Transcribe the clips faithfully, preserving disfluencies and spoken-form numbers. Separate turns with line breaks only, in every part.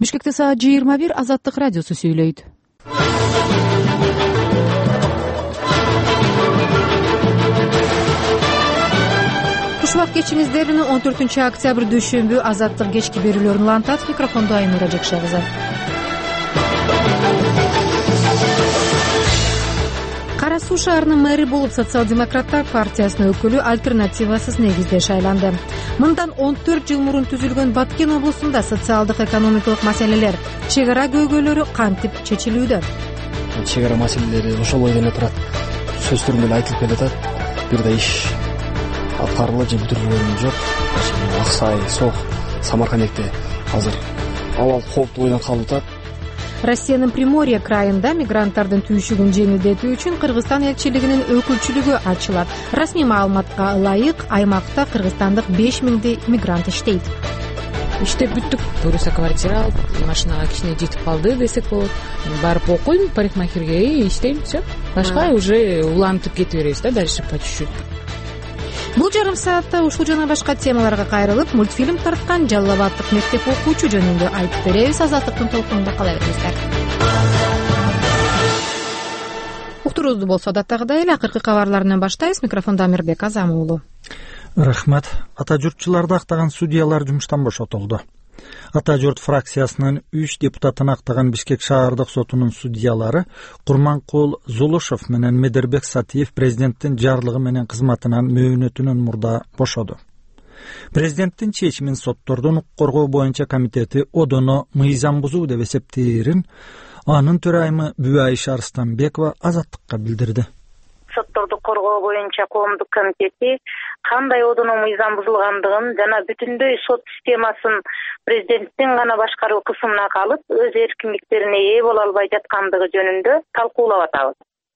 Бишкекте саат жыйырма бир Азаттык радиосу сүйлөйт. Кушубак кечиңиздерин он төртүнчү октябрь дүйшөмбү Азаттык кечки берүүлөрүн улантат. Микрофондо Айнура Жакшагызы. Кара Суу шаарынын мэри болуп Социал-демократтар партиясынын өкүлү альтернативасыз негизде шайланды. Мындан он төрт жыл мурун түзүлгөн Баткен облусунда социалдык экономикалык маселелер, чек ара көйгөйлөрү кантип чечилүүдө?
Чек ара маселелери ошол бойдон эле турат. Сөз түрүндө эле айтылып келатат. Бир да иш аткарылып же бүтүрүлгөн жок. Аксай, Сох, Самаркандекте азыр абал кооптуу бойдон калып атат.
Россиянын Приморье крайында мигранттардын түйшүгүн жеңилдетүү үчүн Кыргызстан элчилигинин өкүлчүлүгү ачылат. Расмий маалыматка ылайык, аймакта кыргызстандык беш миңдей мигрант иштейт.
Иштеп бүттүк. Буюрса квартира алып, машинага кичине жетип калды десек болот. Барып окуйм, парикмахерге и иштейм, все. Башка уже улантып кете беребиз да, дальше по чуть-чуть.
Бул жарым саатта ушул жана башка темаларга кайрылып, мультфильм тарткан Жалал абадтык мектеп окуучу жөнүндө айтып беребиз. Азаттыктын толкунунда кала бериңиздер. Уктуруубузду болсо адаттагыдай эле акыркы кабарларынан баштайбыз. Микрофондо Амирбек Азам уулу.
Рахмат. Ата журтчуларды актаган судьялар жумуштан бошотулду. Ата журт фракциясынын үч депутатын актаган Бишкек шаардык сотунун судьялары Курманкул Зулушев менен Медербек Сатиев президенттин жарлыгы менен кызматынан мөөнөтүнөн мурда бошоду. Президенттин чечимин соттордун укук коргоо боюнча комитети одоно мыйзам бузуу деп эсептээрин анын төрайымы Бүбайыш Арыстанбекова Азаттыкка билдирди.
Сотторду коргоо боюнча коомдук комитети кандай одоно мыйзам бузулгандыгын жана бүтүндөй сот системасын президенттин гана башкаруу кысымына калып, өз эркиндиктерине ээ боло албай жаткандыгы жөнүндө талкуулап атабыз,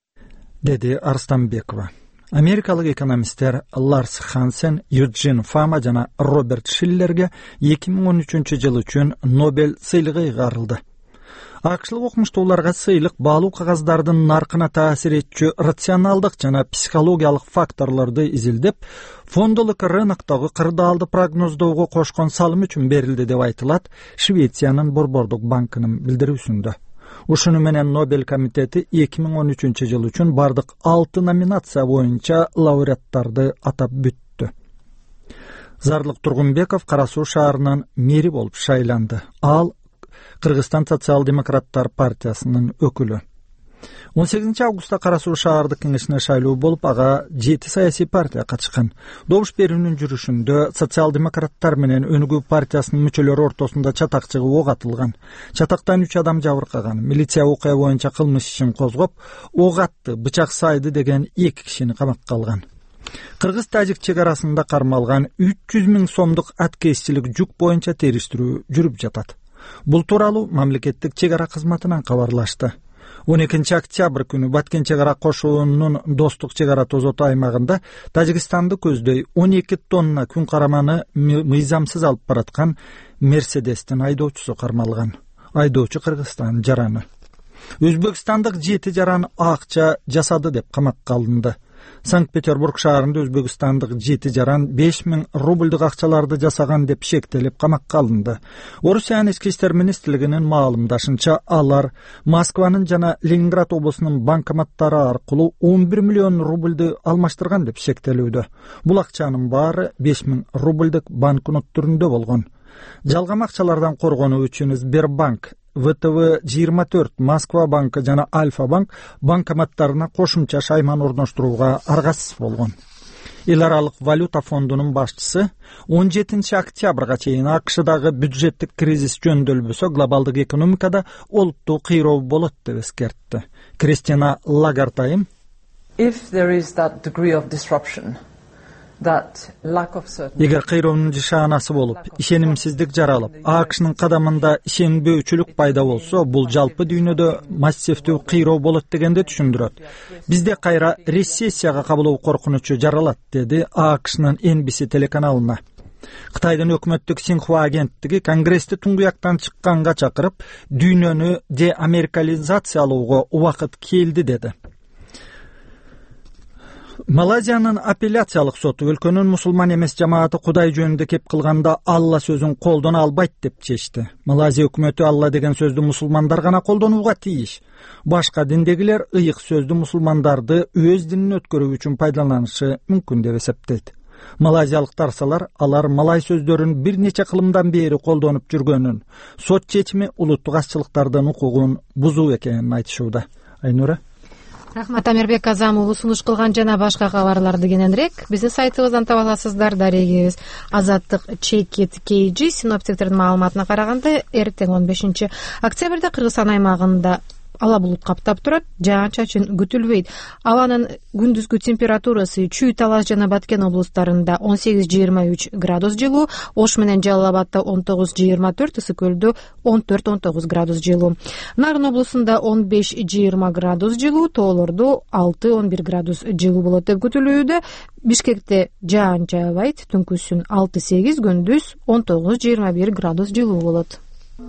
деди Арыстанбекова. Америкалык экономисттер Ларс Хансен, Юджин Фама жана Роберт Шиллерге эки миң он үчүнчү жыл үчүн Нобель сыйлыгы ыйгарылды. Акшлык окумуштууларга сыйлык баалуу кагаздардын наркына таасир этчү рационалдык жана психологиялык факторлорду изилдеп, фондолук рыноктогу кырдаалды прогноздоого кошкон салым үчүн берилди деп айтылат Швециянын Борбордук банкынын билдирүүсүндө. Ушуну менен Нобель комитети эки миң он үчүнчү жыл үчүн бардык алты номинация боюнча лауреаттарды атап бүттү. Зарлык Тургунбеков Кара Суу шаарынын мэри болуп шайланды. Ал Кыргызстан социал-демократтар партиясынын өкүлү. он сегизинчи августта Кара Суу шаардык кеңешине шайлоо болуп, ага жети саясий партия катышкан. Добуш берүүнүн жүрүшүндө социал-демократтар менен Өнүгүү партиясынын мүчөлөрү ортосунда чатак чыгып ок атылган. Чатактан үч адам жабыркаган. Милиция окуя боюнча кылмыш ишин козгоп, ок атты, бычак сайды деген эки кишини камакка алган. Кыргыз-тажик чек арасында кармалган үч жүз миң сомдук аткезчилик жүк боюнча териштирүү жүрүп жатат. Бул тууралуу мамлекеттик чек ара кызматынан кабарлашты. он экинчи октябрь күнү Баткен чек ара кошуунун Достук чек ара тозоту аймагында Тажикстанды көздөй он эки тонна күн караманы мыйзамсыз алып бараткан Мерседестин айдоочусу кармалган. Айдоочу Кыргызстан жараны. Өзбекстандык жети жаран акча жасады деп камакка алынды. Санкт-Петербург шаарында өзбекстандык жети жаран беш миң рубльдук акчаларды жасаган деп шектелип камакка алынды. Орусиянын ички иштер министрлигинин маалымдашынча, алар Москванын жана Ленинград облусунун банкоматтары аркылуу он бир миллион рубльды алмаштырган деп шектелүүдө. Бул акчанын баары беш миң рубльдук банкнот түрүндө болгон. Жалгам акчалардан коргонуу үчүн Сбербанк, вэ тэ вэ жыйырма төрт, Москва банкы жана Альфа банк банкоматтарына кошумча шайман орноштурууга аргасыз болгон. Эл аралык валюта фондунун башчысы он жетинчи октябрга чейин АКШдагы бюджеттик кризис жөндөлбөсө глобалдык экономикада олуттуу кыйроо болот деп эскертти. Кристина Лагартайм:
If there is that degree of disruption,
эгер кыйроонун жашаанасы болуп, ишенимсиздик жаралып, АКШнын кадамында ишенбөөчүлүк пайда болсо, бул жалпы дүйнөдө массивдүү кыйроо болот дегенди түшүндүрөт. Бизде кайра рецессияга кабылуу коркунучу жаралат, деди АКШнын эн би си телеканалына. Кытайдын өкмөттүк Синхуа агенттиги Конгрессти туңгуяктан чыкканга чакырып, дүйнөнү деамерикализациялоого убакыт келди деди. Малайзиянын апелляциялык соту өлкөнүн мусулман эмес жамааты Кудай жөнүндө кеп кылганда Алла сөзүн колдоно албайт деп чечти. Малайзия өкмөтү Алла деген сөздү мусулмандар гана колдонууга тийиш. Башка диндегилер ыйык сөздү мусулмандарды өз динин өткөрүү үчүн пайдаланышы мүмкүн деп эсептейт. Малайзиялыктар салар алар малай сөздөрүн бир нече кылымдан бери колдонуп жүргөнүн, сот чечими улуттук азчылыктардын укугун бузуу экенин айтышууда. Айнура.
Рахмат, Амирбек Азамов сунуш кылган жана башка кабарларды кененирээк биздин сайтыбыздан таба аласыздар. Дарегибиз Азаттык Чекет Кейджи синоптиктердин маалыматына караганда эртең он бешинчи октябрда Кыргызстан аймагында ала булут каптап турат, жаан-чачын күтүлбөйт. Абанын күндүзгү температурасы Чүй, Талас жана Баткен облустарында он сегиз жыйырма үч градус жылуу, Ош менен Жалал Абадта он тогуз жыйырма төрт, Ысык Көлдө он төрт он тогуз градус жылуу. Нарын облусунда он беш жыйырма градус жылуу, тоолордо алты он бир градус жылуу болот деп күтүлүүдө. Бишкекте жаан жаабайт, түнкүсүн алты сегиз, күндүз он тогуз жыйырма бир градус жылуу болот.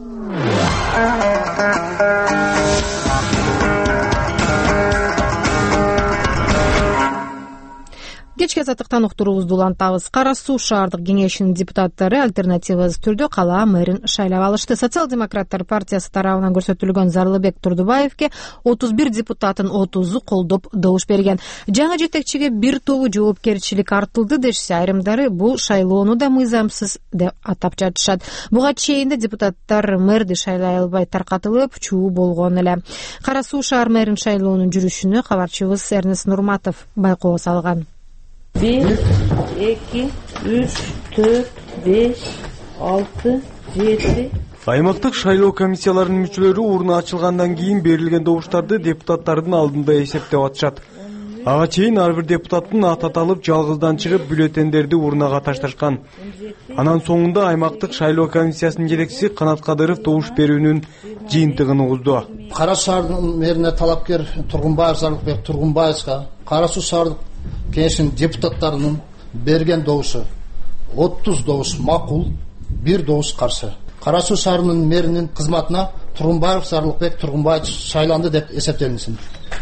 Кечки азаттыктан уктуруубузду улантабыз. Кара Суу шаардык кеңешинин депутаттары альтернативасыз түрдө кала мэрин шайлап алышты. Социал-демократтар партиясы тарабынан көрсөтүлгөн Зарлыбек Турдубаевке отуз бир депутаттын отузу колдоп добуш берген. Жаңы жетекчиге бир тобу жоопкерчилик артылды дешсе, айрымдары бул шайлоону да мыйзамсыз деп атап жатышат. Буга чейин да депутаттар мэрди шайлай албай таркатылып, чуу болгон эле. Кара Суу шаар мэрин шайлоонун жүрүшүнө кабарчыбыз Эрнест Нурматов байкоо салган.
бир, эки, үч, төрт, беш, алты, жети.
Аймактык шайлоо комиссияларынын мүчөлөрү урна ачылгандан кийин берилген добуштарды депутаттардын алдында эсептеп атышат. Ага чейин ар бир депутаттын аты аталып, жалгыздан чыгып бюллетендерди урнага ташташкан. Анан соңунда аймактык шайлоо комиссиясынын жетекчиси Канат Кадыров добуш берүүнүн жыйынтыгын угузду.
Кара Суу шаарынын мэрине талапкер Тургунбаев Зарлыкбек Тургунбаевга Кара Суу шаардык кеңешинин депутаттарынын берген добушу отуз добуш макул, бир добуш каршы. Кара Суу шаарынын мэринин кызматына Тургунбаев Зарлыкбек Тургунбаев шайланды деп эсептелинсин.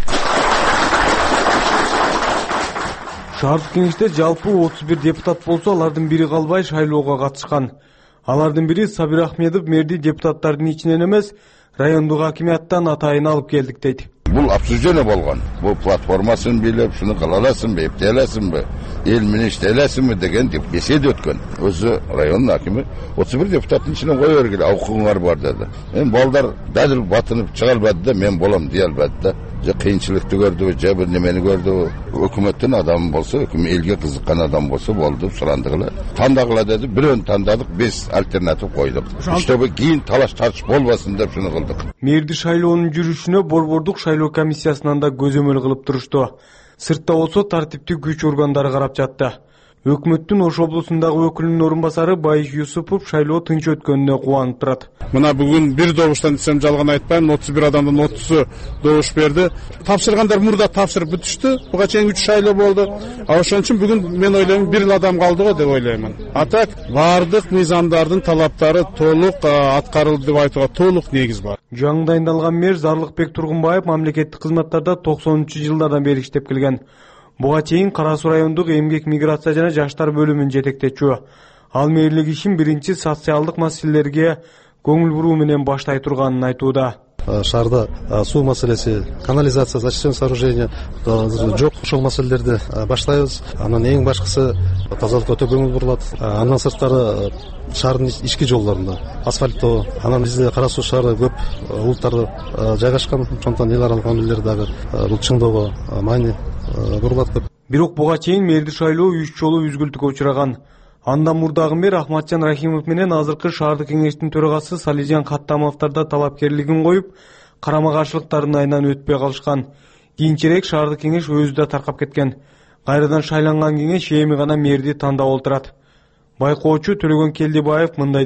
Шаардык кеңеште жалпы отуз бир депутат болсо, алардын бири калбай шайлоого катышкан. Алардын бири Сабир Ахмедов мэрди депутаттардын ичинен эмес, райондук акимияттан атайын алып келдик дейт.
Бул обсуждение болгон. Бул платформасын билип, шуну кыла аласыңбы, эптей аласыңбы, эл менен иштей аласыңбы деген беседа өткөн. Өзү райондун акими отуз бир депутаттын ичинен кое бергиле, укугуңар бар деди. Эми балдар дадыл батынып чыга албады да, мен болом дей албады да. Же кыйынчылыкты көрдү, же бир немени көрдү. Өкмөттүн адамы болсо, өкмөт элге кызыккан адам болсо болду, сурандыгыла. Тандагыла деди, бирөөнү тандадык, бес альтернатив койдук. Чтобы кийин талаш тартыш болбосун деп шуну кылдык.
Мэрди шайлоонун жүрүшүнө борбордук шайлоо комиссиясынан да көзөмөл кылып турушту. Сыртта болсо тартиптик күч органдары карап жатты. Өкмөттүн Ош облусундагы өкүлүнүн орун басары Байыш Юсупов шайлоо тынч өткөнүнө кубанып турат.
Мына бүгүн бир добуштан десем жалган айтпайм, отуз бир адамдын отузу добуш берди. Тапшыргандар мурда тапшырып бүтүштү. Буга чейин үч шайлоо болду. А ошон үчүн бүгүн мен ойлойм бир адам калды го деп ойлоймун. А так бардык мыйзамдардын талаптары толук аткарылды деп айтууга толук негиз бар.
Жаңы дайындалган мэр Зарлыкбек Тургунбаев мамлекеттик кызматтарда токсонунчу жылдардан бери иштеп келген. Буга чейин Кара Суу райондук эмгек, миграция жана жаштар бөлүмүнүн жетектечү. Ал мэрлик ишин биринчи социалдык маселелерге көңүл буруу менен баштай турганын айтууда.
Шаарда суу маселеси, канализация, защищенное сооружение жок, ошол маселелерди баштайбыз. Анан эң башкысы тазалыкка өтө көңүл бурулат. Андан сырткары шаардын ички жолдорунда асфальттоо, анан бизде Кара Суу шаары көп улуттарды жайгашкан, ошондон эл аралык мамилелер дагы бул чыңдоого маани бурулат көп.
Бирок буга чейин мэрди шайлоо үч жолу үзгүлтүккө учураган. Андан мурдагы мэр Ахматжан Рахимов менен азыркы шаардык кеңештин төрагасы Салижан Каттамовдор да талапкерлигин коюп, карама каршылыктардын айынан өтпөй калышкан. Кийинчерээк шаардык кеңеш өзү да таркап кеткен. Кайрадан шайланган кеңеш эми гана мэрди тандап отурат. Байкоочу Төлөгөн Келдибаев мындай дейт.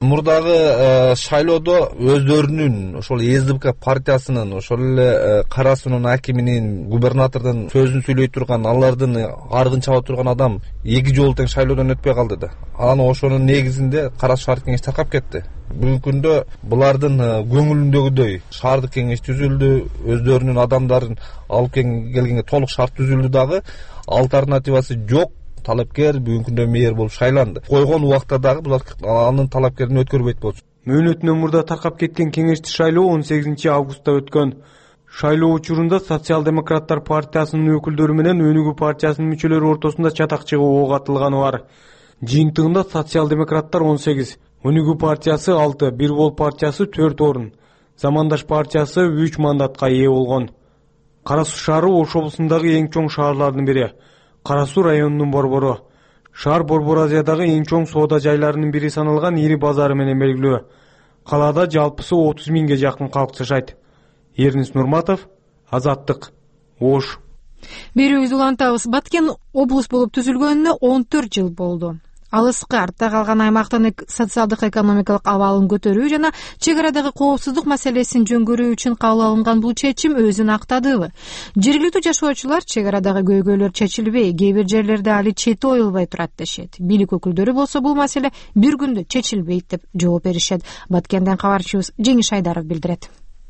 мурдагы шайлоодо өздөрүнүн ошол СДПК партиясынын ошол эле Кара Суунун акиминин губернатордун сөзүн сүйлөй турган, алардын аргын чаба турган адам эки жолу тең шайлоодон өтпөй калды да. Анан ошонун негизинде Кара Суу шаардык кеңеш таркап кетти. Бүгүнкү күндө булардын көңүлүндөгүдөй шаардык кеңеш түзүлдү, өздөрүнүн адамдарын алып келгенге толук шарт түзүлдү дагы, альтернативасы жок. Талапкер бүгүнкү күндө мэр болуп шайланды. Койгон убакта дагы булар анын талапкерин өткөрбөйт болчу.
Мөөнөтүнөн мурда таркап кеткен кеңешти шайлоо он сегизинчи августта өткөн. Шайлоо учурунда Социал-демократтар партиясынын өкүлдөрү менен Өнүгүү партиясынын мүчөлөрү ортосунда чатак чыгуу ок атылганы бар. Жыйынтыгында Социал-демократтар он сегиз, Өнүгүү партиясы алты, Бир Бол партиясы төрт орун, Замандаш партиясы үч мандатка ээ болгон. Кара Суу шаары Ош облусундагы эң чоң шаарлардын бири. Кара Суу районунун борбору. Шаар Борбор Азиядагы эң чоң соода жайларынын бири саналган ири базары менен белгилүү. Калаада жалпысы отуз миңге жакын калк жашайт. Эрнис Нурматов, Азаттык, Ош.
Берүүбүздү улантабыз. Баткен облус болуп түзүлгөнүнө он төрт жыл болду. Алыскы артта калган аймактын социалдык экономикалык абалын көтөрүү жана чек арадагы коопсуздук маселесин жөнгөрүү үчүн кабыл алынган бул чечим өзүн актадыбы? Жергиликтүү жашоочулар чек арадагы көйгөйлөр чечилбей, кээ бир жерлерде али чети оюлбай турат дешет. Бийлик өкүлдөрү болсо бул маселе бир күндө чечилбейт деп жооп беришет. Баткенден кабарчыбыз Жеңиш Айдаров билдирет.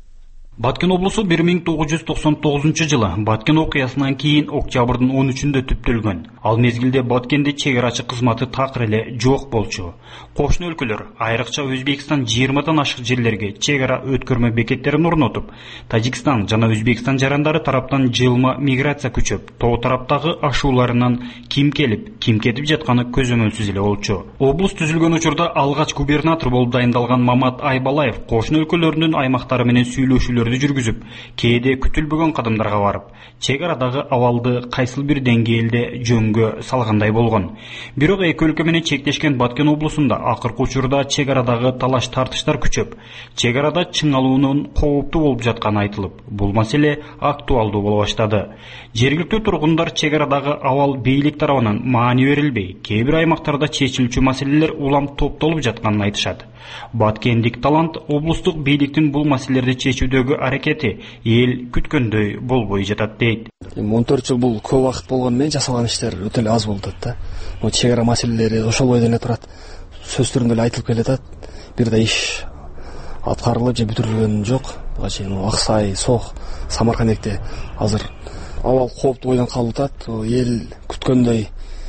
Баткен облусу бир миң тогуз жүз токсон тогузунчу жылы Баткен окуясынан кийин октябрдын он үчүндө түптөлгөн. Ал мезгилде Баткенде чек арачы кызматы такыр эле жок болчу. Кошуна өлкөлөр, айрыкча Өзбекстан жыйырмадан ашык жерлерге чек ара өткөрмө бекеттерин орнотуп, Тажикстан жана Өзбекстан жарандары тараптан жылма миграция күчөп, тоо тараптагы ашууларынан ким келип, ким кетип жатканы көзөмөлсүз эле болчу. Облус түзүлгөн учурда алгач губернатор болуп дайындалган Мамат Айбалаев кошуна өлкөлөрдүн аймактары менен сүйлөшүүлөр жүргүзүп, кээде күтүлбөгөн кадамдарга барып, чек арадагы абалды кайсыл бир деңгээлде жөнгө салгандай болгон. Бирок эки өлкө менен чектешкен Баткен облусунда акыркы учурда чек арадагы талаш тартыштар күчөп, чек арада чыңалуунун кооптуу болуп жатканы айтылып, бул маселе актуалдуу боло баштады. Жергиликтүү тургундар чек арадагы абал бийлик тарабынан маани берилбей, кээ бир аймактарда чечилчү маселелер улам топтолуп жатканын айтышат. Баткендик талант облустук бийликтин бул маселелерди чечүүдөгү аракети эл күткөндөй болбой жатат дейт.
он төрт жыл бул көп убакыт болгону менен жасалган иштер өтө эле аз болуп атат да. Могу чек ара маселелери ошол бойдон эле турат. Сөз түрүндө эле айтылып келатат. Бир да иш аткарылып же бүтүрүлгөн жок. Буга чейин Аксай, Сох, Самаркандекте азыр абал кооптуу бойдон калып атат. Эл күткөндөй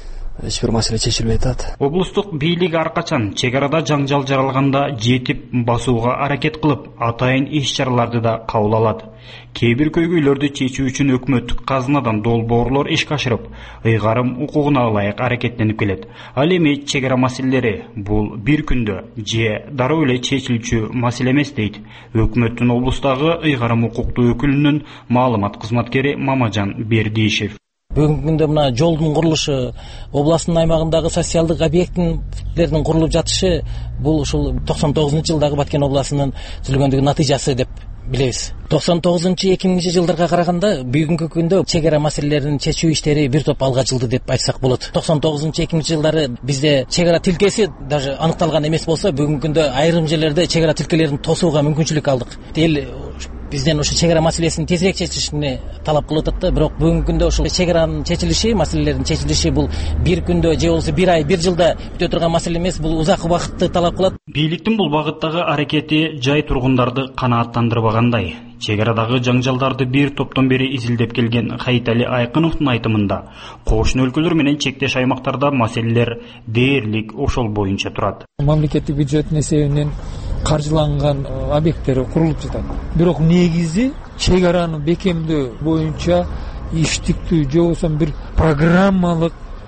эч бир маселе чечилбей атат.
Облустук бийлик ар качан чек арада жаңжал жаралганда жетип басууга аракет кылып, атайын иш-чараларды да кабыл алат. Кээ бир көйгөйлөрдү чечүү үчүн өкмөттүк казынадан долбоорлор ишке ашырып, ыйгарым укугуна ылайык аракеттенип келет. Ал эми чек ара маселелери бул бир күндө же дароо эле чечилчү маселе эмес дейт өкмөттүн облустагы ыйгарым укуктуу өкүлүнүн маалымат кызматкери Мамажан Бердишев.
Бүгүнкү күндө мына жолдун курулушу, областын аймагындагы социалдык объекттердин курулуп жатышы бул ушул токсон тогузунчу жылдагы Баткен областынын түзүлгөндүгүнүн натыйжасы деп билебиз. токсон тогузунчу эки миңинчи жылдарга караганда бүгүнкү күндө чек ара маселелерин чечүү иштери бир топ алга жылды деп айтсак болот. токсон тогузунчу эки миңинчи жылдары бизде чек ара тилкеси даже аныкталган эмес болсо, бүгүнкү күндө айрым жерлерде чек ара тилкелерин тосууга мүмкүнчүлүк алдык. Эл бизден ошо чек ара маселесин тезирээк чечишини талап кылып атат да, бирок бүгүнкү күндө ошол чек аранын чечилиши, маселелердин чечилиши бул бир күндө же болбосо бир ай, бир жылда бүтө турган маселе эмес, бул узак убакытты талап кылат.
Бийликтин бул багыттагы аракети жай тургундарды канааттандырбагандай. Чек арадагы жаңжалдарды бир топтон бери изилдеп келген Хайтали Айкыновдун айтымында, кошуна өлкөлөр менен чектеш аймактарда маселелер дээрлик ошол боюнча турат.
Мамлекеттик бюджеттин эсебинен каржыланган объекттер курулуп жатат. Бирок негизи чек араны бекемдөө боюнча иштиктүү же болбосо бир программалык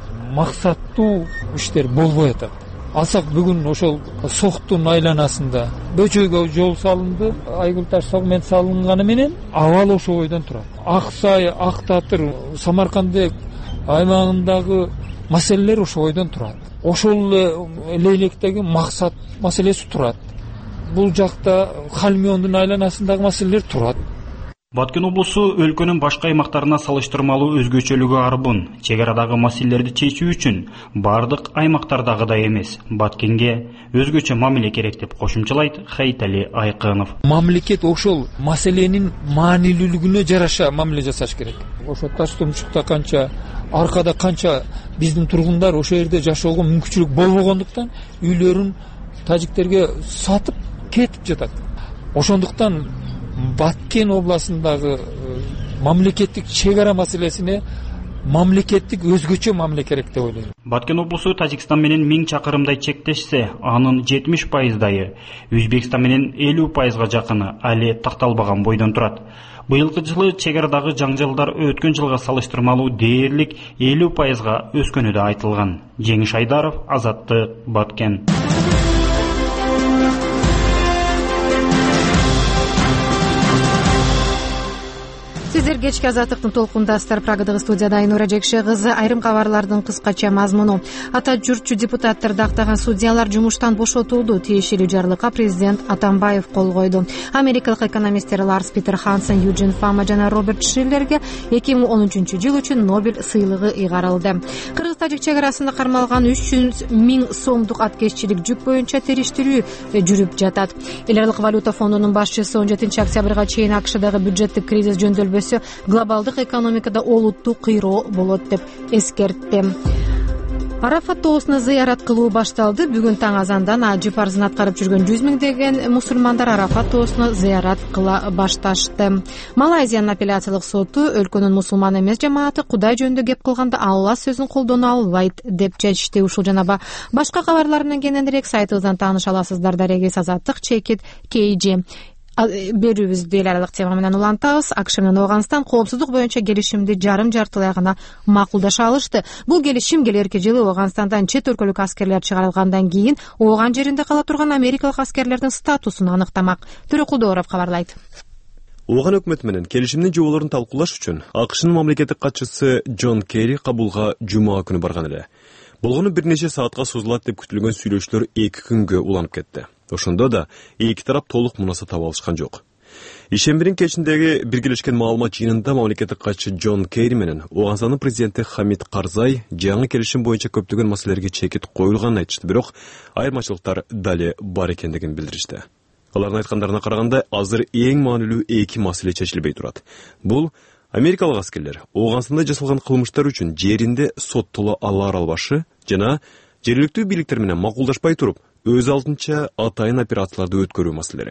максаттуу иштер болбой атат. Алсак бүгүн ошол Соктун айланасында бөчөйгө жол салынды, Айгүл таш сегмент салынганы менен абал ошол бойдон турат. Аксай, Ак Татыр, Самаркандек аймагындагы маселелер ошол бойдон турат. Ошол электеги максат маселеси турат. Бул жакта Халмиондун айланасындагы маселелер турат.
Баткен облусу өлкөнүн башка аймактарына салыштырмалуу өзгөчөлүгү арбын. Чек арадагы маселелерди чечүү үчүн бардык аймактардагыдай эмес. Баткенге өзгөчө мамиле керек деп кошумчалайт Хайтали Айкынов.
Мамлекет ошол маселенин маанилүүлүгүнө жараша мамиле жасаш керек. Ошо таш тумчукта канча, аркада канча биздин тургундар ошол жерде жашоого мүмкүнчүлүк болбогондуктан үйлөрүн тажиктерге сатып кетип жатат. Ошондуктан Баткен областындагы мамлекеттик чек ара маселесине мамлекеттик өзгөчө мамиле керек деп ойлойм.
Баткен облусу Тажикстан менен миң чакырымдай чектешсе, анын жетимиш пайыздайы Өзбекстан менен элүү пайызга жакыны али такталбаган бойдон турат. Быйылкы жылы чек арадагы жаңжалдар өткөн жылга салыштырмалуу дээрлик элүү пайызга өскөнү да айтылган. Жеңиш Айдаров, Азаттык, Баткен.
Сиздер кечки Азаттыктын толкундасыздар. Прагадагы студияда Айнура Жекше кызы. Айрым кабарлардын кыскача мазмуну. Ата журтчу депутаттарды актаган судьялар жумуштан бошотулду. Тиешелүү жарлыкка президент Атамбаев кол койду. Америкалык экономисттер Ларс Питер Хансен, Юджин Фама жана Роберт Шиллерге эки миң он үчүнчү жыл үчүн Нобель сыйлыгы ыйгарылды. Кыргыз-тажик чек арасында кармалган үч жүз миң сомдук аткезчилик жүк боюнча териштирүү жүрүп жатат. Эл аралык валюта фондунун башчысы он жетинчи октябрга чейин АКШдагы бюджеттик кризис жөндөлбөсө глобалдык экономикада олуттуу кыйроо болот деп эскертти. Арафат тоосуна зыярат кылуу башталды. Бүгүн таң азандан ажы парзын аткарып жүргөн жүз миңдеген мусулмандар Арафат тоосуна зыярат кыла башташты. Малайзиянын апелляциялык соту өлкөнүн мусулман эмес жамааты Кудай жөнүндө кеп кылганда Алла сөзүн колдоно албайт деп чечти. Ушул жана башка кабарлар менен кененирээк сайтыбыздан тааныша аласыздар. Дарегиз Азаттык чекит кейжи берүүбүздү эл аралык тема менен улантабыз. АКШ менен Ооганстан коопсуздук боюнча келишимди жарым жартылай гана макулдаша алышты. Бул келишим келерки жылы Ооганстандан чет өлкөлүк аскерлер чыгарылгандан кийин Ооган жеринде кала турган америкалык аскерлердин статусун аныктамак. Төрөкулдооров кабарлайт.
Ооган өкмөтү менен келишимдин жоболорун талкуулаш үчүн АКШнын мамлекеттик катчысы Джон Керри кабулга жума күнү барган эле. Болгону бир нече саатка созулат деп күтүлгөн сүйлөшүүлөр эки күнгө уланып кетти. Ошондо да эки тарап толук мунаса таба алышкан жок. Ишембирин кечиндеги биргелешкен маалымат жыйынында мамлекеттик катчы Джон Керри менен Ооганстандын президенти Хамид Карзай жаңы келишим боюнча көптөгөн маселелерге чекит коюлганын айтышты, бирок айырмачылыктар дали бар экендигин билдиришти. Алардын айткандарына караганда, азыр эң маанилүү эки маселе чечилбей турат. Бул америкалык аскерлер Ооганстанда жасалган кылмыштар үчүн жеринде соттоло ала албашы жана жергиликтүү бийликтер менен макулдашпай туруп өз алдынча атайын операцияларды өткөрүү маселелери.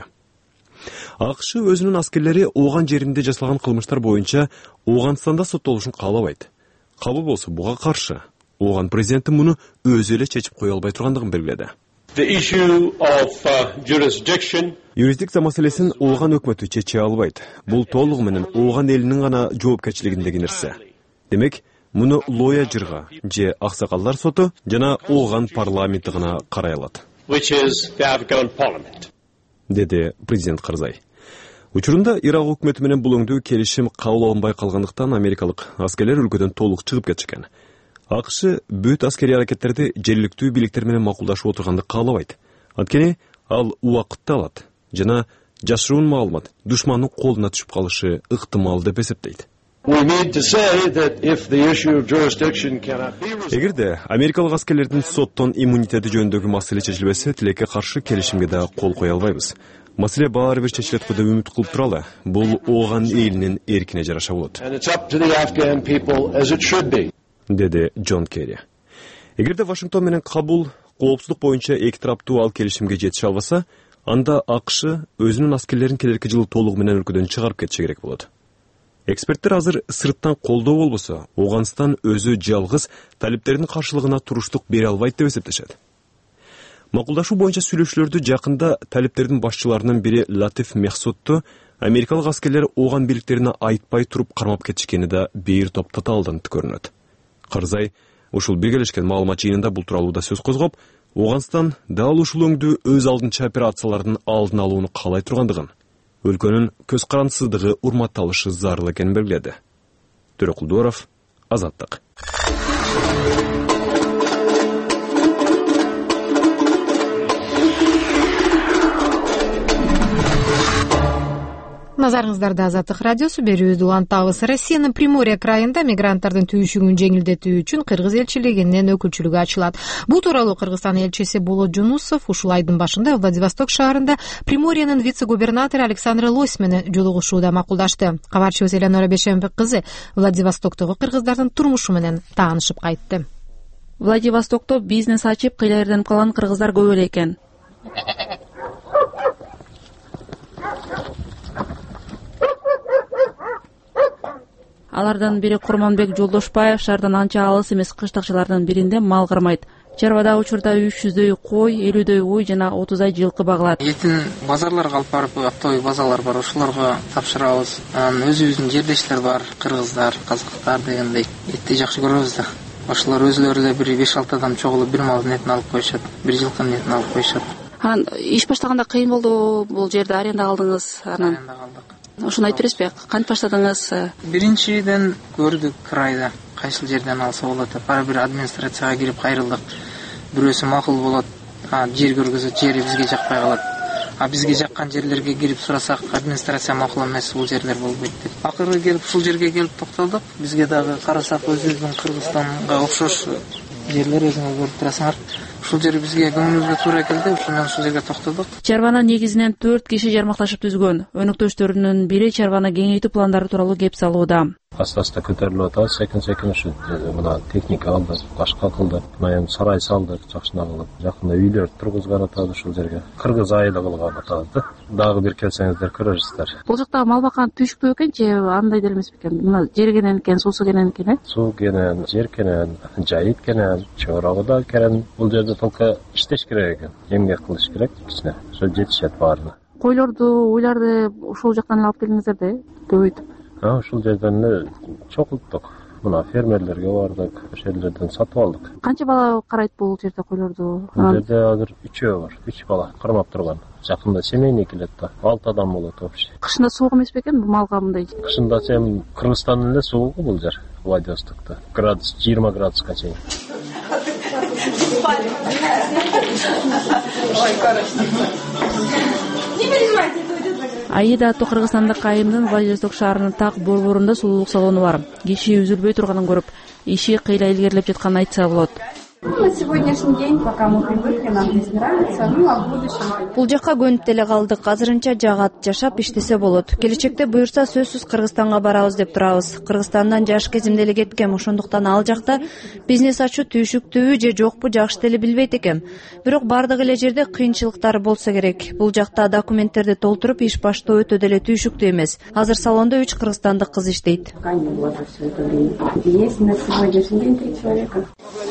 АКШ өзүнүн аскерлери Ооган жеринде жасалган кылмыштар боюнча Ооганстанда соттолушун каалабайт. Кабыл болсо буга каршы. Ооган президенти муну өзү эле чечип кое албай тургандыгын белгиледи. Юрисдикция маселесин Ооган өкмөтү чече албайт. Бул толугу менен Ооган элинин гана жоопкерчилигиндеги нерсе. Демек, муну Лоя жырга же аксакалдар соту жана Ооган парламенти гана карай алат. Деди президент Карзай. Учурунда Ирак өкмөтү менен бул өңдүү келишим кабыл алынбай калгандыктан америкалык аскерлер өлкөдөн толук чыгып кетишкен. АКШ бүт аскерий аракеттерди жергиликтүү бийликтер менен макулдашып отурганды каалабайт. Анткени ал убакытты алат жана жашыруун маалымат душмандын колуна түшүп калышы ыктымал деп эсептейт. Эгерде америкалык аскерлердин соттон иммунитети жөнүндөгү маселе чечилбесе, тилекке каршы келишимге да кол кое албайбыз. Маселе баары бир чечилет деп үмүт кылып туралы. Бул Ооган элинин эркине жараша болот. Деди Джон Керри. Эгерде Вашингтон менен Кабул коопсуздук боюнча эки тараптуу ал келишимге жетише албаса, анда АКШ өзүнүн аскерлерин келерки жылы толугу менен өлкөдөн чыгарып кетиши керек болот. Эксперттер азыр сырттан колдоо болбосо, Ооганстан өзү жалгыз талиптердин каршылыгына туруштук бере албайт деп эсептешет. Макулдашуу боюнча сүйлөшүүлөрдү жакында талиптердин башчыларынын бири Латиф Мехсутту америкалык аскерлер Ооган бийликтерине айтпай туруп кармап кетишкени да бир топ татаалдан көрүнөт. Карзай ушул биргелешкен маалымат жыйынында бул тууралуу да сөз козгоп, Ооганстан дал ушул өңдүү өз алдынча операциялардын алдын алууну каалай тургандыгын, өлкөнүн көз карандысыздыгы урматталышы зарыл экенин белгиледи. Төрөкулдуоров, Азаттык.
назарыңыздарда Азаттык радиосу. Берүүбүздү улантабыз. Россиянын Приморье крайында мигранттардын түйүшүгүн жеңилдетүү үчүн Кыргыз элчилигинин өкүлчүлүгү ачылат. Бул тууралуу Кыргызстан элчиси Болот Жунусов ушул айдын башында Владивосток шаарында Приморьенин вице-губернатору Александр Лось менен жолугушууда макулдашты. Кабарчыбыз Элеонора Бешенбек кызы Владивостоктогу кыргыздардын турмушу менен таанышып кайтты.
Владивостокто бизнес ачып кыйлайырданып калган кыргыздар көп эле экен. Алардан бири Курманбек Жолдошбаев шаардан анча алыс эмес кыштакчалардын биринде мал кармайт. Чарбада учурда үч жүздөй кой, элүүдөй уй жана отуздай жылкы багылат.
Этин базарларга алып барып, оптовый базарлар бар, ошолорго тапшырабыз. Анан өзүбүздүн жердештер бар, кыргыздар, казактар дегендей. Этти жакшы көрөбүз да. Ошолор өзүлөрү эле бир беш алты адам чогулуп бир малдын этин алып коюшат, бир жылкынын этин алып коюшат.
Анан иш баштаганда кыйын болду, бул жерде аренда алдыңыз, анан
аренда калдык.
Ошону айтып бересизби? Кантип баштадыңыз?
Биринчиден көрдүк крайда кайсыл жерден алса болот деп, ар бир администрацияга кирип кайрылдык. Бирөөсү макул болот, жер көргөзөт, жери бизге жакпай калат. А бизге жаккан жерлерге кирип сурасак, администрация макул эмес, бул жерлер болбойт деп. Акыры келип ушул жерге келип токтолдук. Бизге дагы карасак өзүбүздүн Кыргызстанга окшош жерлер, өзүңүз көрүп турасыңар. Ушул жер бизге көңүлүбүзгө туура келди, ошондон ушул жерге токтолдук.
Чарбаны негизинен төрт киши жармакташып түзгөн. Өнөктөштөрүнүн бири чарбаны кеңейтүү пландары тууралуу кеп салууда.
Аста-аста көтөрүлүп атат, секин-секин ушу мына техника алдык, башка кылдык. Мына эми сарай салдык, жакшына кылып. Жакында үйлөр тургузган атат ушул жерге. Кыргыз айылы кылган атат да. Дагы бир келсеңиздер көрөрсүздөр.
Бул жакта мал баккан түйшүктүү экен же андай деле эмес бекен? Мына жер кенен экен, суусу кенен экен, э?
Суу кенен, жер кенен, жайыт кенен, чорогу да кенен. Бул жерде только иштеш керек экен, эмгек кылыш керек кичине. Ошо жетишет баарына.
Койлорду, уйларды ушул жактан алып келдиңиздер да, көбөйтүп.
А, ушул жерден эле чогулттук. Мына фермерлерге бардык, ошол жерлерден сатып алдык.
Канча бала карайт бул жерде койлорду?
Бул жерде азыр үчөө бар, үч бала кармап турган. Жакында семейный келет да, алты адам болот общий.
Кышында суук эмес бекен бул малга мындай?
Кышында сен Кыргызстандын эле суугу бул жер, Владивостокто. Градус жыйырма градуска чейин.
Аида аттуу кыргызстандык айымдын Владивосток шаарынын так борборунда сулуулук салону бар. Киши үзүлбөй турганын көрүп, иши кыйла илгерилеп жатканын айтса болот.
На сегодняшний день, пока мы привыкли, нам здесь нравится, ну а в будущем...
Бул жакка көнүп деле калдык. Азырынча жагат, жашап иштесе болот. Келечекте буюрса сөзсүз Кыргызстанга барабыз деп турабыз. Кыргызстандан жаш кезимде эле кеткем, ошондуктан ал жакта бизнес ачуу түйшүктүүбү же жокпу жакшы деле билбейт экем. Бирок бардык эле жерде кыйынчылыктар болсо керек. Бул жакта документтерди толтуруп иш баштоо өтө деле түйшүктүү эмес. Азыр салондо үч кыргызстандык кыз иштейт.
Есть на сегодняшний день три человека.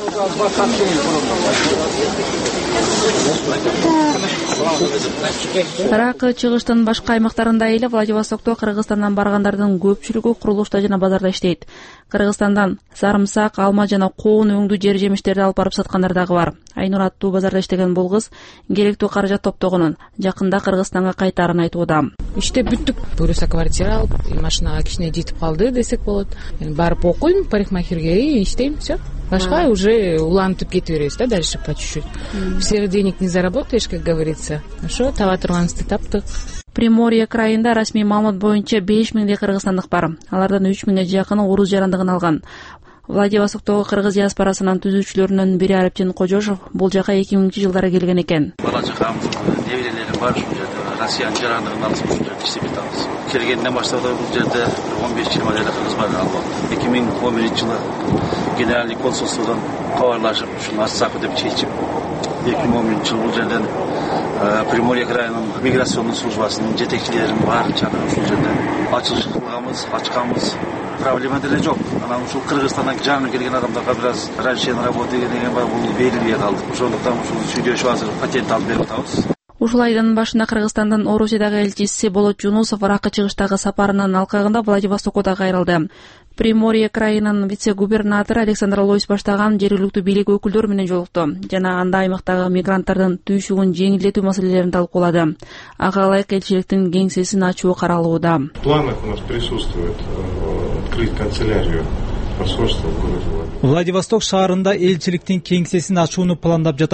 Ракы чыгыштын башка аймактарында эле Владивостокто Кыргызстандан баргандардын көпчүлүгү курулушта жана базарда иштейт. Кыргызстандан сарымсак, алма жана коон өңдүү жер жемиштерди алып барып саткандар дагы бар. Айнур аттуу базарда иштеген бул кыз керектүү каражат топтогонун, жакында Кыргызстанга кайтаарын айтууда.
Иштеп бүттүк. Буюрса квартира алып, машинага кичине жетип калды десек болот. Эми барып окуйм, парикмахерге и иштейм, всё. Башка уже улантып кете беребиз да, дальше по чуть-чуть. Всех денег не заработаешь, как говорится. Ошо таба турганыбызды таптык.
Приморье крайында расмий маалымат боюнча беш миңдей кыргызстандык бар. Алардан үч миңге жакыны орус жарандыгын алган. Владивостоктогу кыргыз диаспорасынын түзүүчүлөрүнүн бири Арыптин Кожошов бул жака эки миңинчи жылдары келген экен.
Бала чакамыз, неберелерим бар ушул жерде. Россиянын жарандыгын алып ушул жерде иштеп жатабыз. Келгенден баштап бул жерде он беш жыйырма эле кыргыз бар алып. эки миң он биринчи жылы генеральный консулстводон кабарлашып, ушуну ачсак деп чечип, эки миң он биринчи жылы бул жерден Приморье крайынын миграционный службасынын жетекчилерин бар чакырып ушул жерде ачылыш кылганбыз, ачканбыз. Проблема деле жок. Анан ушул Кыргызстандан жаңы келген адамдарга бир аз раньше работа деген бар, бул берилбей калды. Ошондуктан ушул сүйлөшүп азыр патент алып берип атабыз.
Ушул айдын башында Кыргызстандын Орусиядагы элчиси Болот Жунусов ракы чыгыштагы сапарынын алкагында Владивостокко да кайрылды. Приморье крайынын вице-губернатору Александр Лось баштаган жергиликтүү бийлик өкүлдөрү менен жолукту жана анда аймактагы мигранттардын түйшүгүн жеңилдетүү маселелерин талкуулады. Ага ылайык элчиликтин кеңсесин ачуу каралууда.
В планах у нас присутствует открыть канцелярию посольства в городе Владивосток.
Владивосток шаарында элчиликтин кеңсесин ачууну пландап жатабыз.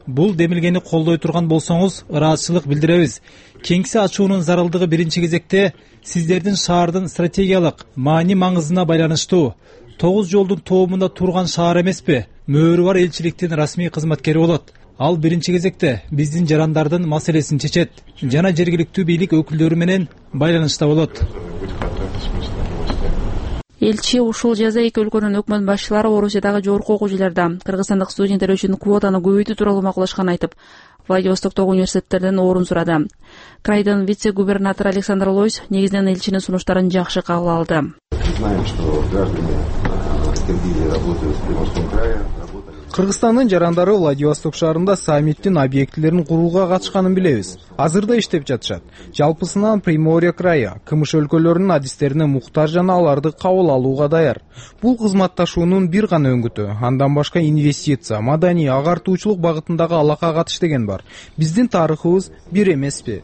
бул демилгени колдой турган болсоңуз ыраазычылык билдиребиз. Кеңси ачуунун зарылдыгы биринчи кезекте сиздердин шаардын стратегиялык маани маңызына байланыштуу. Тогуз жолдун тоомунда турган шаар эмеспи? Мөөрү бар элчиликтин расмий кызматкери болот. Ал биринчи кезекте биздин жарандардын маселесин чечет жана жергиликтүү бийлик өкүлдөрү менен байланышта болот.
Элчи ушул жаза эки өлкөнүн өкмөт башчылары Орусиядагы жогорку окуу жайларда кыргызстандык студенттер үчүн квотаны көбөйтүү тууралуу макулдашканын айтып, Владивостоктогу университеттерден орун сурады. Крайдын вице-губернатору Александр Лойс негизинен элчинин сунуштарын жакшы кабыл алды.
Кыргызстандын жарандары Владивосток шаарында саммиттин объектилерин курууга катышканын билебиз. Азырда иштеп жатышат. Жалпысынан Приморье крайы КМШ өлкөлөрүнүн адистерине муктаж жана аларды кабыл алууга даяр. Бул кызматташуунун бир гана өңгүтү. Андан башка инвестиция, маданий, агартуучулук багытындагы алака катыш деген бар. Биздин тарыхыбыз бир эмеспи?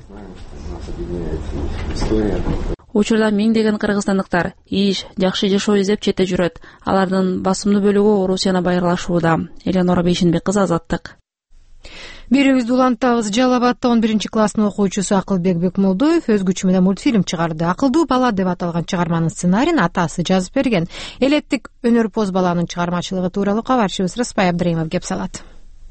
Учурда миңдеген кыргызстандыктар иш, жакшы жашоо издеп четте жүрөт. Алардын басымдуу бөлүгү Орусияна байырлашууда. Эленора Бейшенбек кызы, Азаттык.
Берүүбүздү улантабыз. Жалал Абадта он биринчи класстын окуучусу Акылбек Бекмолдоев өз күчү менен мультфильм чыгарды. Акылдуу бала деп аталган чыгарманын сценарийин атасы жазып берген. Элеттик өнөрпоз баланын чыгармачылыгы тууралуу кабарчыбыз Распай Абдыраимов кеп салат.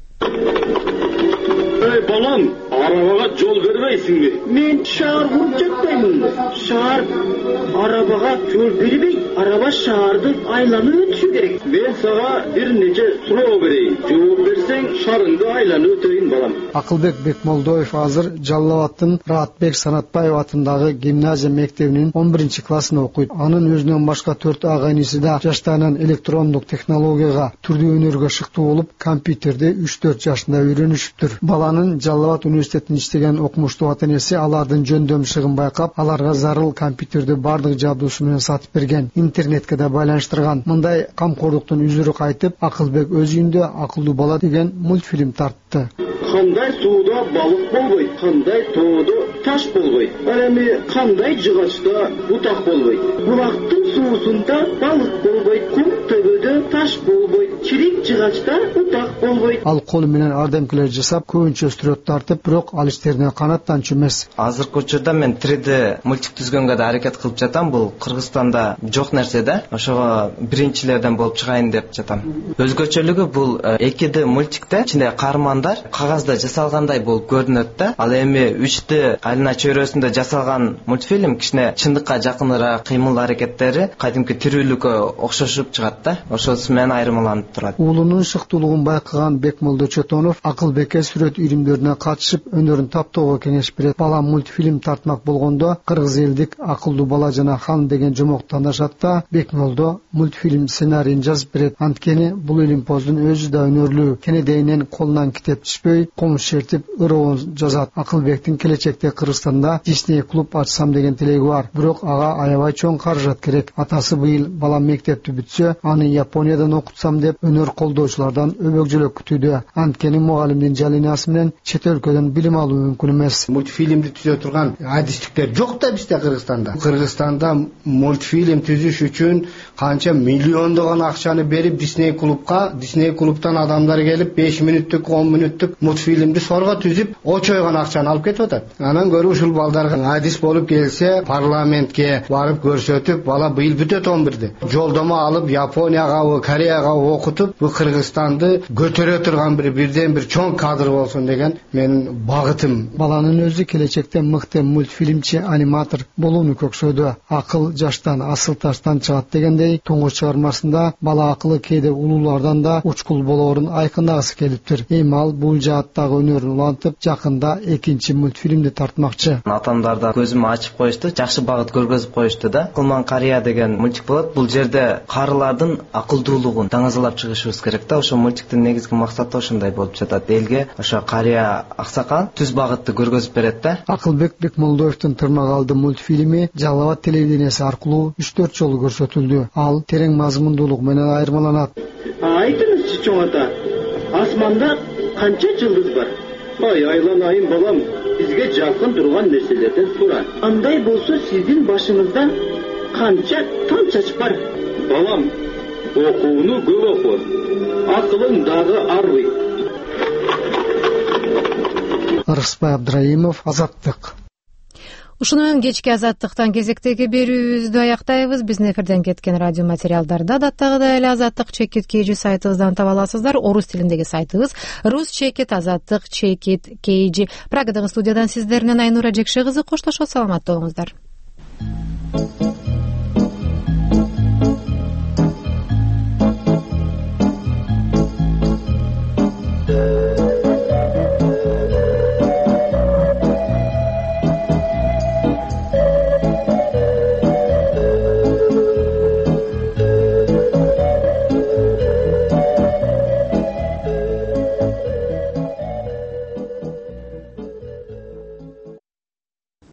Эй, балам, арабага жол бербейсиңби? Мен шаар куруп жатпаймынбы? Шаар арабага жол бербейт. Араба шаарды айланып өтүшү керек. Мен сага бир нече суроо берейин. Жооп берсең, шаарыңды айланып өтөйүн, балам.
Акылбек Бекмолдоев азыр Жалал Абадтын Раатбек Санатбаев атындагы гимназия мектебинин он биринчи классында окуйт. Анын өзүнөн башка төрт ага иниси да жаштарынан электрондук технологияга, түрдүү өнөргө шыктуу болуп, компьютерди үч төрт жашында үйрөнүшүптүр. Баланын Жалал Абад университетинде иштеген окумуштуу ата-энеси алардын жөндөмшүгүн байкап, аларга зарыл компьютерди бардык жабдуусу менен сатып берген, интернетке да байланыштырган. Мындай камкорлуктун үзүрү кайтып, Акылбек өз үйүндө Акылдуу бала деген мультфильм тартты.
Кандай сууда балык болбойт, кандай тоодо таш болбойт. Ал эми кандай жыгачта бутак болбойт. Булактын суусунда балык болбойт, кум төбөдө таш болбойт, чирик жыгачта бутак болбойт.
Ал колу менен ардемкелер жасап, көбүнчө сүрөт тартып, бирок ал иштерине канаттанчу эмес.
Азыркы учурда мен три дэ мультик түзгөнгө да аракет кылып жатам. Бул Кыргызстанда жок нерсе да. Ошого биринчилерден болуп чыгайын деп жатам. Өзгөчөлүгү бул эки дэ мультикте ичинде каармандар кагазда жасалгандай болуп көрүнөт да. Ал эми үч дэ айна чөйрөсүндө жасалган мультфильм кичине чындыкка жакыныраак кыймыл аракеттери кадимки тирүүлүккө окшошуп чыгат да. Ошосу менен айырмаланып турат.
Уулунун шыктуулугун байкаган Бекмолдо Чотонов Акылбекке сүрөт үйрүмдөрүнө катышып, өнөрүн таптоого кеңеш берет. Бала мультфильм тартмак болгондо кыргыз элдик Акылдуу бала жана хан деген жомок тандашат да, Бекмолдо мультфильм сценарийин жазып берет. Анткени бул илимпоздун өзү да өнөрлүү. Кенедейинен колунан китеп түшпөй, комуш чертип, ыроон жазат. Акылбектин келечекте Кыргызстанда Дисней клуб ачсам деген тилеги бар. Бирок ага аябай чоң каражат керек. Атасы быйыл балам мектепти бүтсө, аны Япониядан окутсам деп өнөр колдоочулардан өбөк-жөлөк күтүүдө. Анткени мугалимдин жалинасы менен чет өлкөдөн билим алуу мүмкүн эмес.
Мультфильмди түзө турган адистиктер жок да бизде Кыргызстанда. Кыргызстанда мультфильм түзүш үчүн канча миллиондогон акчаны берип Дисней клубка, Дисней клубтан адамдар келип беш мүнөттүк, он мүнөттүк мультфильмди сорго түзүп, очойгон акчаны алып кетип атат. Анан көрүп ушул балдарга адис болуп келсе, парламентке барып көрсөтүп, бала быйыл бүтөт он бирде. Жолдомо алып Японияга, Кореяга окутуп, бу Кыргызстанды көтөрө турган бир бирден бир чоң кадр болсун деген менин багытым.
Баланын өзү келечекте мыкты мультфильмчи, аниматор болууну көксөдү. Акыл жаштан, асыл таштан чыгат дегендей, туңгуч чыгармасында бала акылы кээде улуулардан да учкул болоорун айкындагысы келиптир. Эми ал бул жааттагы өнөрүн улантып, жакында экинчи мультфильмди тартмакчы.
Атамдар да көзүмө ачып коюшту, жакшы багыт көргөзүп коюшту да. Кылман карыя деген мультик болот. Бул жерде карылардын акылдуулугун таңазалап чыгышыбыз керек да. Ошо мультиктин негизги максаты ошондой болуп жатат. Элге ошо карыя аксакал түз багытты көргөзүп берет да.
Акылбек Бекмолдоевдун Тырмагалды мультфильми Жалал Абад телевидениясы аркылуу үч төрт жолу көрсөтүлдү. Ал терең мазмундуулук менен айырмаланат.
Айтыңызчы чоң ата, асманда канча жылдыз бар? Ай, айланайын балам, бизге жакын турган нерселерден сура. Андай болсо сиздин башыңызда канча там чач бар? Балам, окууну көп оку. Акылың дагы арбый.
Ырысбай Абдраимов, Азаттык.
Ушуну менен кечки Азаттыктан кезектеги берүүбүздү аяктайбыз. Биздин эфирден кеткен радио материалдарды адаттагыдай эле Азаттык чекит kg сайтыбыздан таба аласыздар. Орус тилиндеги сайтыбыз рус чекит азаттык чекит kg. Прагадагы студиядан сиздер менен Айнура Жекше кызы коштошот. Саламатта болуңуздар.